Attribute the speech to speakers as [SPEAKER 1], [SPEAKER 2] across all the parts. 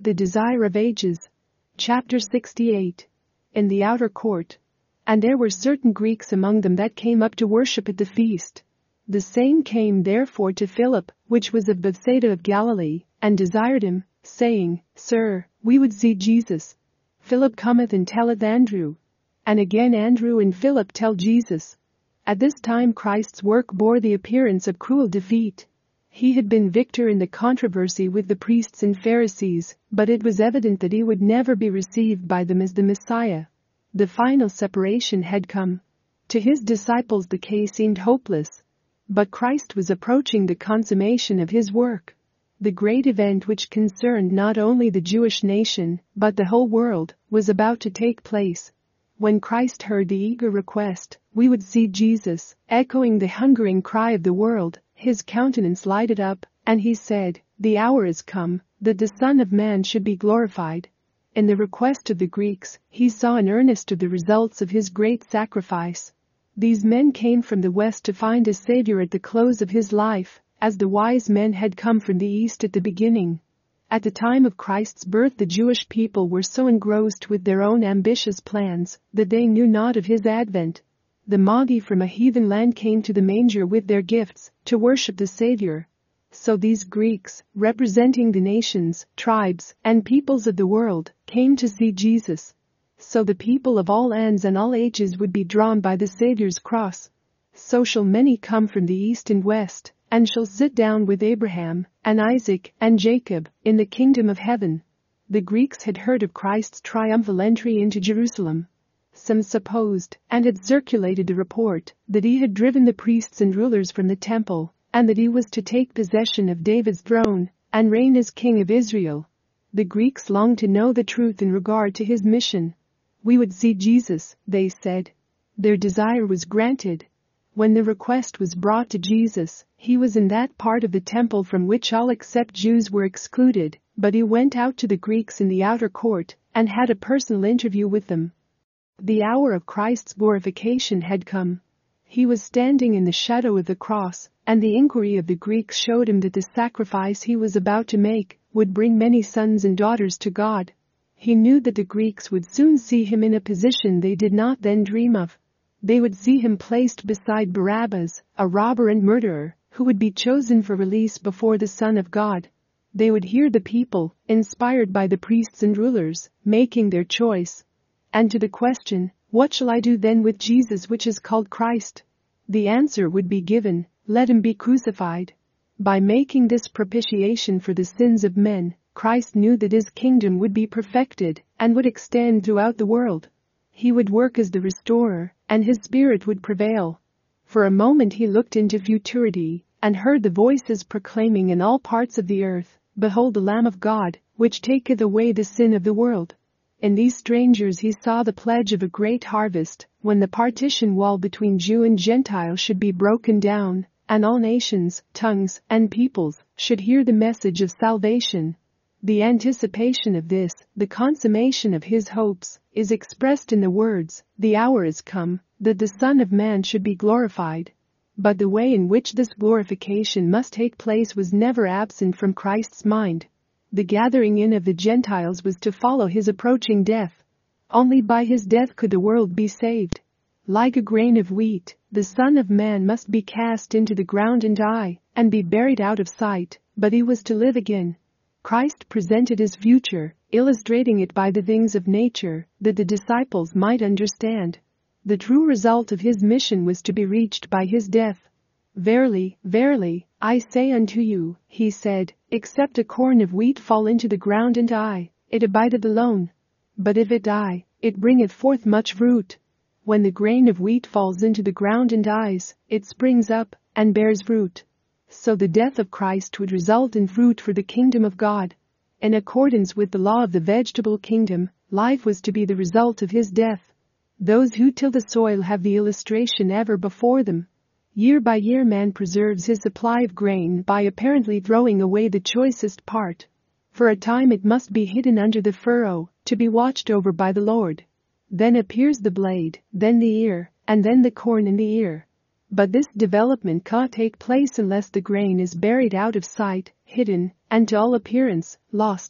[SPEAKER 1] The Desire of Ages. Chapter 68. In the outer court. And there were certain Greeks among them that came up to worship at the feast. The same came therefore to Philip, which was of Bethsaida of Galilee, and desired him, saying, Sir, we would see Jesus. Philip cometh and telleth Andrew. And again Andrew and Philip tell Jesus. At this time Christ's work bore the appearance of cruel defeat. He had been victor in the controversy with the priests and Pharisees, but it was evident that he would never be received by them as the Messiah. The final separation had come. To his disciples the case seemed hopeless. But Christ was approaching the consummation of his work. The great event which concerned not only the Jewish nation, but the whole world, was about to take place. When Christ heard the eager request, we would see Jesus, echoing the hungering cry of the world, his countenance lighted up, and he said, The hour is come, that the Son of Man should be glorified. In the request of the Greeks, he saw an earnest of the results of his great sacrifice. These men came from the west to find a Savior at the close of his life, as the wise men had come from the east at the beginning. At the time of Christ's birth the Jewish people were so engrossed with their own ambitious plans that they knew not of his advent. The Magi from a heathen land came to the manger with their gifts, to worship the Savior. So these Greeks, representing the nations, tribes, and peoples of the world, came to see Jesus. So the people of all lands and all ages would be drawn by the Savior's cross. So shall many come from the east and west, and shall sit down with Abraham, and Isaac, and Jacob, in the kingdom of heaven. The Greeks had heard of Christ's triumphal entry into Jerusalem. Some supposed, and had circulated the report, that he had driven the priests and rulers from the temple, and that he was to take possession of David's throne, and reign as king of Israel. The Greeks longed to know the truth in regard to his mission. We would see Jesus, they said. Their desire was granted. When the request was brought to Jesus, he was in that part of the temple from which all except Jews were excluded, but he went out to the Greeks in the outer court, and had a personal interview with them. The hour of Christ's glorification had come. He was standing in the shadow of the cross, and the inquiry of the Greeks showed him that the sacrifice he was about to make would bring many sons and daughters to God. He knew that the Greeks would soon see him in a position they did not then dream of. They would see him placed beside Barabbas, a robber and murderer, who would be chosen for release before the Son of God. They would hear the people, inspired by the priests and rulers, making their choice. And to the question, What shall I do then with Jesus which is called Christ? The answer would be given, Let him be crucified. By making this propitiation for the sins of men, Christ knew that his kingdom would be perfected, and would extend throughout the world. He would work as the restorer, and his spirit would prevail. For a moment he looked into futurity, and heard the voices proclaiming in all parts of the earth, Behold the Lamb of God, which taketh away the sin of the world. In these strangers he saw the pledge of a great harvest, when the partition wall between Jew and Gentile should be broken down, and all nations, tongues, and peoples, should hear the message of salvation. The anticipation of this, the consummation of his hopes, is expressed in the words, The hour is come, that the Son of Man should be glorified. But the way in which this glorification must take place was never absent from Christ's mind. The gathering in of the Gentiles was to follow his approaching death. Only by his death could the world be saved. Like a grain of wheat, the Son of Man must be cast into the ground and die, and be buried out of sight, but he was to live again. Christ presented his future, illustrating it by the things of nature, that the disciples might understand. The true result of his mission was to be reached by his death. Verily, verily, I say unto you, he said, except a corn of wheat fall into the ground and die, it abideth alone. But if it die, it bringeth forth much fruit. When the grain of wheat falls into the ground and dies, it springs up, and bears fruit. So the death of Christ would result in fruit for the kingdom of God. In accordance with the law of the vegetable kingdom, life was to be the result of his death. Those who till the soil have the illustration ever before them. Year by year man preserves his supply of grain by apparently throwing away the choicest part. For a time it must be hidden under the furrow, to be watched over by the Lord. Then appears the blade, then the ear, and then the corn in the ear. But this development can't take place unless the grain is buried out of sight, hidden, and to all appearance, lost.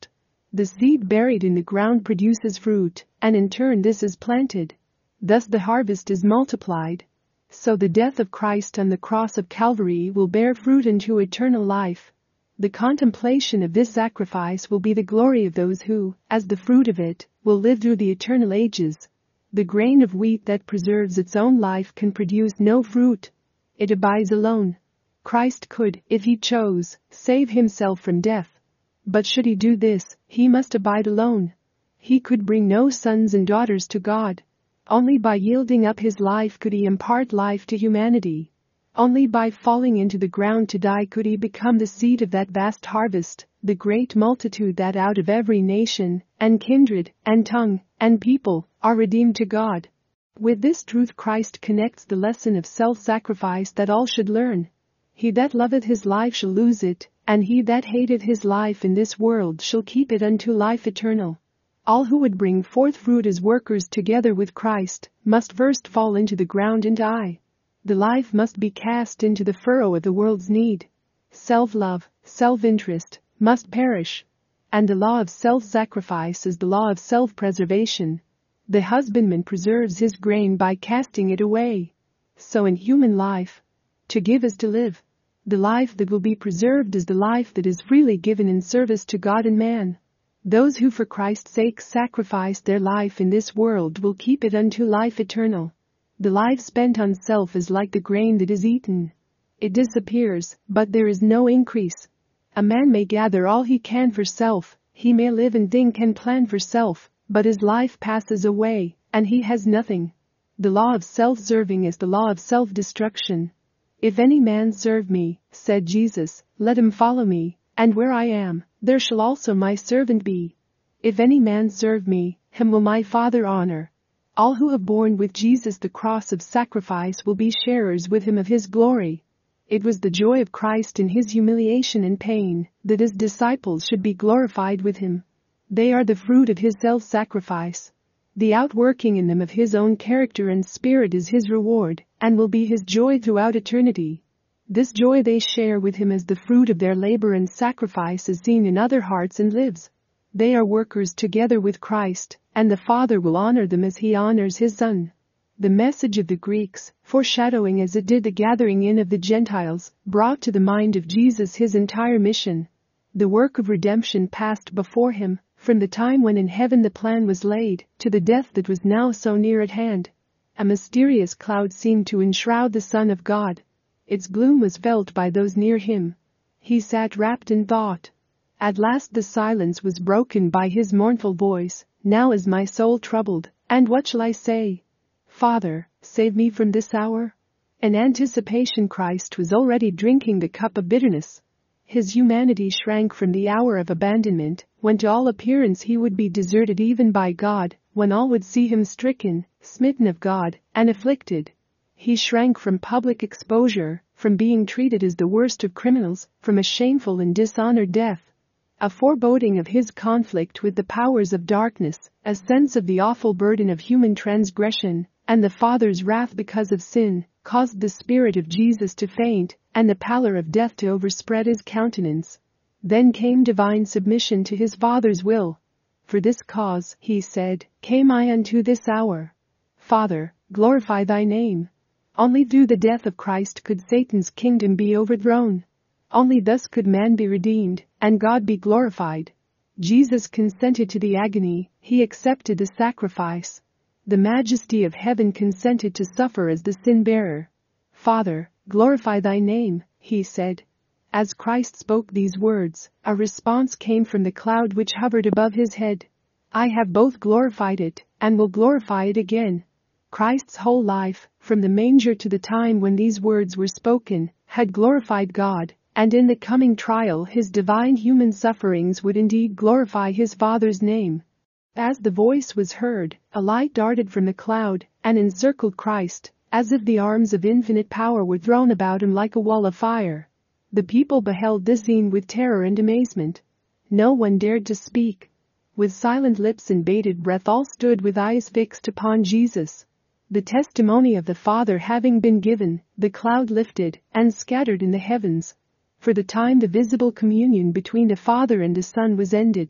[SPEAKER 1] The seed buried in the ground produces fruit, and in turn this is planted. Thus the harvest is multiplied. So the death of Christ on the cross of Calvary will bear fruit into eternal life. The contemplation of this sacrifice will be the glory of those who, as the fruit of it, will live through the eternal ages. The grain of wheat that preserves its own life can produce no fruit. It abides alone. Christ could, if he chose, save himself from death. But should he do this, he must abide alone. He could bring no sons and daughters to God. Only by yielding up his life could he impart life to humanity. Only by falling into the ground to die could he become the seed of that vast harvest, the great multitude that out of every nation, and kindred, and tongue, and people, are redeemed to God. With this truth Christ connects the lesson of self-sacrifice that all should learn. He that loveth his life shall lose it, and he that hateth his life in this world shall keep it unto life eternal. All who would bring forth fruit as workers together with Christ must first fall into the ground and die. The life must be cast into the furrow of the world's need. Self-love, self-interest, must perish. And the law of self-sacrifice is the law of self-preservation. The husbandman preserves his grain by casting it away. So in human life, to give is to live. The life that will be preserved is the life that is freely given in service to God and man. Those who for Christ's sake sacrifice their life in this world will keep it unto life eternal. The life spent on self is like the grain that is eaten. It disappears, but there is no increase. A man may gather all he can for self, he may live and think and plan for self, but his life passes away, and he has nothing. The law of self-serving is the law of self-destruction. If any man serve me, said Jesus, let him follow me, and where I am, there shall also my servant be. If any man serve me, him will my Father honor. All who have borne with Jesus the cross of sacrifice will be sharers with him of his glory. It was the joy of Christ in his humiliation and pain that his disciples should be glorified with him. They are the fruit of his self-sacrifice. The outworking in them of his own character and spirit is his reward, and will be his joy throughout eternity. This joy they share with him as the fruit of their labor and sacrifice is seen in other hearts and lives. They are workers together with Christ, and the Father will honor them as he honors his Son. The message of the Greeks, foreshadowing as it did the gathering in of the Gentiles, brought to the mind of Jesus his entire mission. The work of redemption passed before him, from the time when in heaven the plan was laid, to the death that was now so near at hand. A mysterious cloud seemed to enshroud the Son of God. Its gloom was felt by those near him. He sat wrapped in thought. At last the silence was broken by his mournful voice, now is my soul troubled, and what shall I say? Father, save me from this hour. In anticipation Christ was already drinking the cup of bitterness. His humanity shrank from the hour of abandonment, when to all appearance he would be deserted even by God, when all would see him stricken, smitten of God, and afflicted. He shrank from public exposure, from being treated as the worst of criminals, from a shameful and dishonored death. A foreboding of his conflict with the powers of darkness, a sense of the awful burden of human transgression, and the Father's wrath because of sin, caused the spirit of Jesus to faint, and the pallor of death to overspread his countenance. Then came divine submission to his Father's will. For this cause, he said, came I unto this hour. Father, glorify thy name. Only through the death of Christ could Satan's kingdom be overthrown. Only thus could man be redeemed, and God be glorified. Jesus consented to the agony, he accepted the sacrifice. The majesty of heaven consented to suffer as the sin-bearer. Father, glorify thy name, he said. As Christ spoke these words, a response came from the cloud which hovered above his head. I have both glorified it, and will glorify it again. Christ's whole life, from the manger to the time when these words were spoken, had glorified God, and in the coming trial his divine human sufferings would indeed glorify his Father's name. As the voice was heard, a light darted from the cloud, and encircled Christ, as if the arms of infinite power were thrown about him like a wall of fire. The people beheld this scene with terror and amazement. No one dared to speak. With silent lips and bated breath all stood with eyes fixed upon Jesus. The testimony of the Father having been given, the cloud lifted, and scattered in the heavens. For the time the visible communion between the Father and the Son was ended.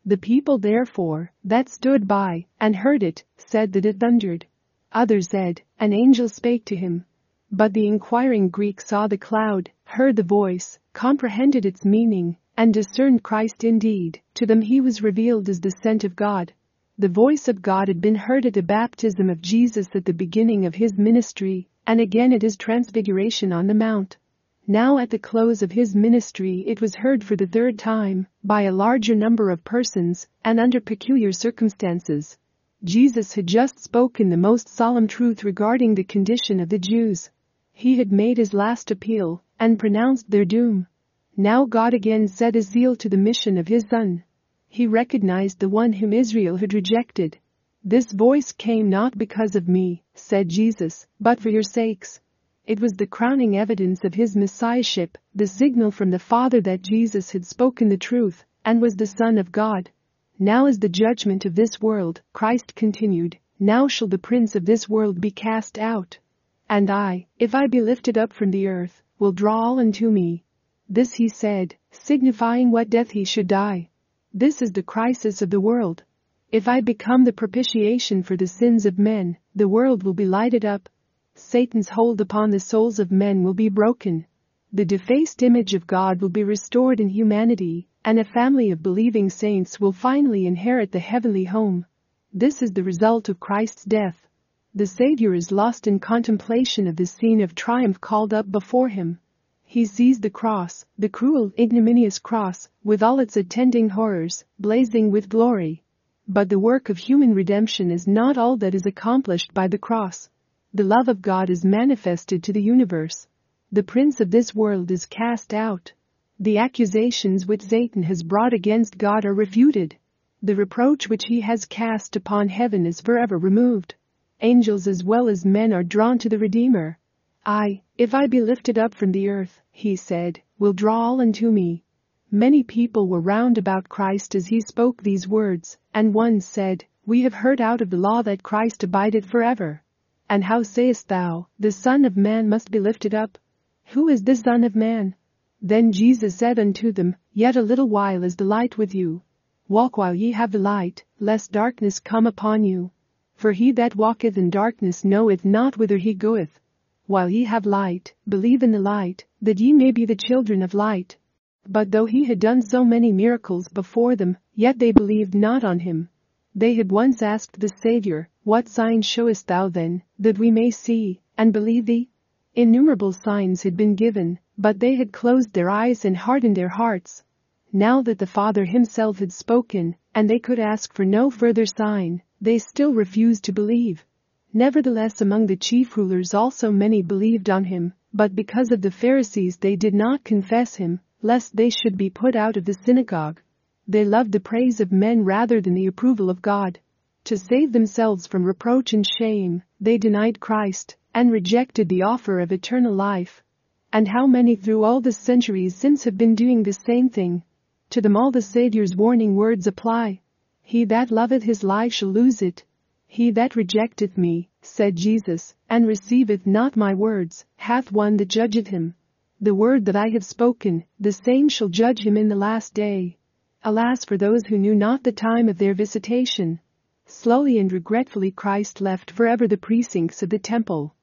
[SPEAKER 1] The people therefore, that stood by, and heard it, said that it thundered. Others said, an angel spake to him. But the inquiring Greek saw the cloud, heard the voice, comprehended its meaning, and discerned Christ indeed. To them he was revealed as the sent of God. The voice of God had been heard at the baptism of Jesus at the beginning of his ministry, and again at his transfiguration on the mount. Now at the close of his ministry it was heard for the third time, by a larger number of persons, and under peculiar circumstances. Jesus had just spoken the most solemn truth regarding the condition of the Jews. He had made his last appeal, and pronounced their doom. Now God again set his zeal to the mission of his Son. He recognized the one whom Israel had rejected. This voice came not because of me, said Jesus, but for your sakes. It was the crowning evidence of his messiahship, the signal from the Father that Jesus had spoken the truth, and was the Son of God. Now is the judgment of this world, Christ continued, now shall the prince of this world be cast out. And I, if I be lifted up from the earth, will draw all unto me. This he said, signifying what death he should die. This is the crisis of the world. If I become the propitiation for the sins of men, the world will be lighted up. Satan's hold upon the souls of men will be broken. The defaced image of God will be restored in humanity, and a family of believing saints will finally inherit the heavenly home. This is the result of Christ's death. The Savior is lost in contemplation of the scene of triumph called up before him. He sees the cross, the cruel, ignominious cross, with all its attending horrors, blazing with glory. But the work of human redemption is not all that is accomplished by the cross. The love of God is manifested to the universe. The prince of this world is cast out. The accusations which Satan has brought against God are refuted. The reproach which he has cast upon heaven is forever removed. Angels as well as men are drawn to the Redeemer. I, if I be lifted up from the earth, he said, will draw all unto me. Many people were round about Christ as he spoke these words, and one said, we have heard out of the law that Christ abideth forever. And how sayest thou, the Son of Man must be lifted up? Who is the Son of Man? Then Jesus said unto them, yet a little while is the light with you. Walk while ye have the light, lest darkness come upon you. For he that walketh in darkness knoweth not whither he goeth. While ye have light, believe in the light, that ye may be the children of light. But though he had done so many miracles before them, yet they believed not on him. They had once asked the Savior, what sign showest thou then, that we may see, and believe thee? Innumerable signs had been given, but they had closed their eyes and hardened their hearts. Now that the Father himself had spoken, and they could ask for no further sign, they still refused to believe. Nevertheless, among the chief rulers also many believed on him, but because of the Pharisees they did not confess him, lest they should be put out of the synagogue. They loved the praise of men rather than the approval of God. To save themselves from reproach and shame, they denied Christ, and rejected the offer of eternal life. And how many through all the centuries since have been doing the same thing? To them all the Saviour's warning words apply. He that loveth his life shall lose it. He that rejecteth me, said Jesus, and receiveth not my words, hath one that judgeth him. The word that I have spoken, the same shall judge him in the last day. Alas for those who knew not the time of their visitation. Slowly and regretfully Christ left forever the precincts of the temple.